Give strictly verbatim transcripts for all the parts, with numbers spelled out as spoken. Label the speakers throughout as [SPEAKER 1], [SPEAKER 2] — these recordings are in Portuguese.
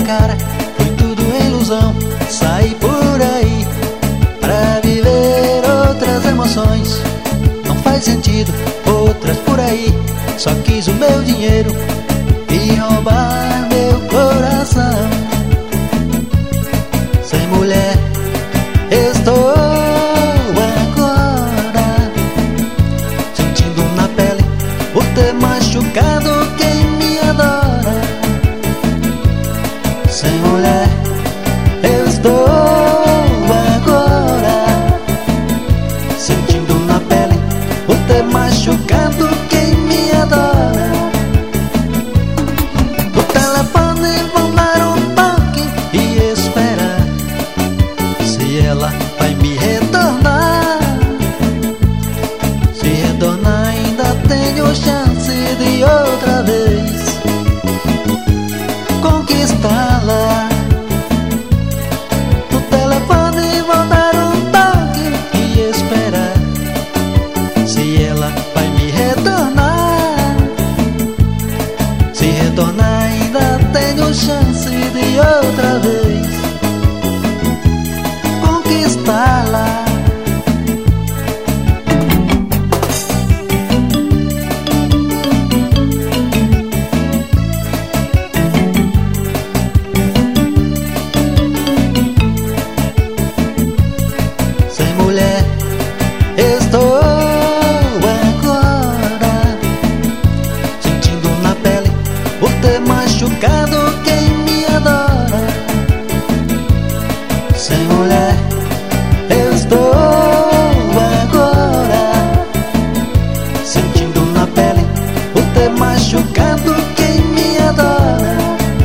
[SPEAKER 1] cara, foi tudo ilusão. Saí por aí pra viver outras emoções. Não faz sentido, outras por aí. Só quis o meu dinheiro e roubar meu coração. Sem mulher estou agora, sentindo na pele por ter machucado quem me adora. Sem mulher eu estou agora, sentindo na pele por ter machucado quem me adora. No telefone vão dar um toque e esperar se ela vai me retornar. Se retornar ainda tenho chance de outra vez conquistá-la. No telefone vou dar um toque e esperar se ela vai me retornar. Se retornar ainda tenho chance de outra vez conquistá-la. Sem mulher estou agora, sentindo na pele por ter machucado quem me adora. Sem mulher eu estou agora, sentindo na pele por ter machucado quem me adora.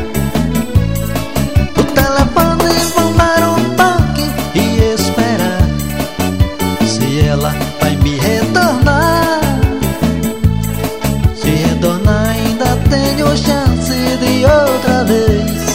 [SPEAKER 1] O telefone vão dar um toque e esperar se ela vai me retornar. Se retornar ainda tenho chance de outra vez